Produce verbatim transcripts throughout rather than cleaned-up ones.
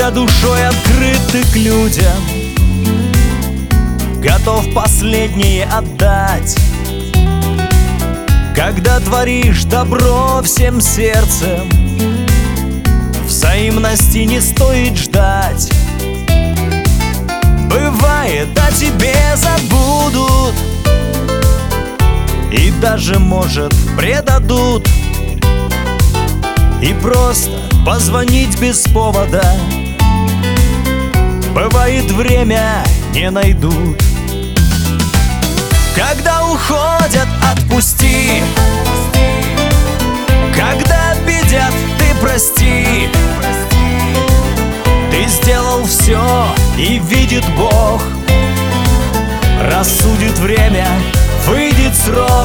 когда душой открыт ты к людям, готов последнее отдать, когда творишь добро всем сердцем, взаимности не стоит ждать. Бывает, о тебе забудут и даже, может, предадут, и просто позвонить без повода, бывает, время не найдут. Когда уходят, отпусти, когда обидят, ты прости. Ты сделал все, и видит Бог, рассудит время, выйдет срок.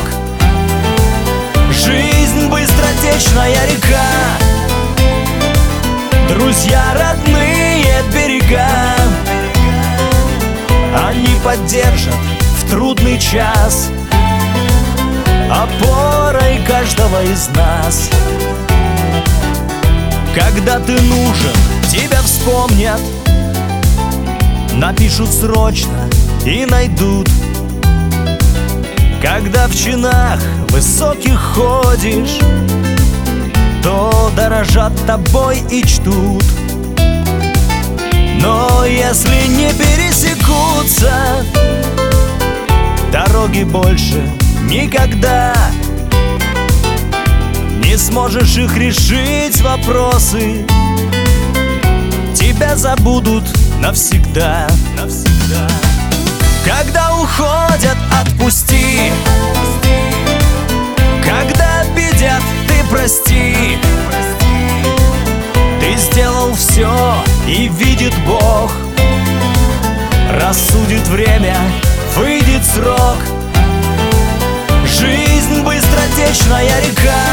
Жизнь быстротечная река, друзья родные берега. Они поддержат в трудный час, опорой каждого из нас. Когда ты нужен, тебя вспомнят, напишут срочно и найдут. Когда в чинах высоких ходишь, то дорожат тобой и чтут. Но если не пересекутся дороги больше никогда, не сможешь их решить вопросы, тебя забудут навсегда. Навсегда. Когда уходят, отпусти, когда обидят, ты прости. Ты сделал все, и видит Бог, рассудит время, выйдет срок. Жизнь быстротечная река,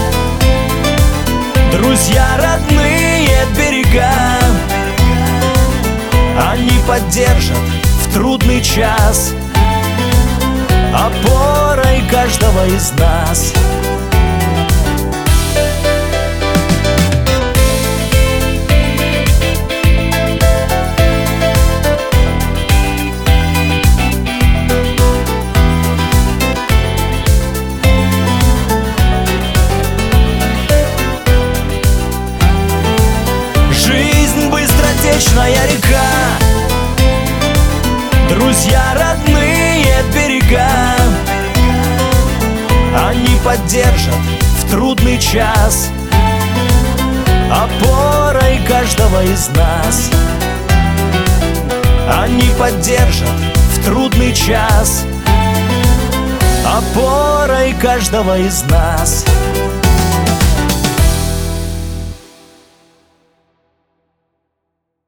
друзья родные берега. Они поддержат в трудный час, опорой каждого из нас. Жизнь быстротечная река, друзья родные берега. Они поддержат в трудный час, опорой каждого из нас. Они поддержат в трудный час, опорой каждого из нас.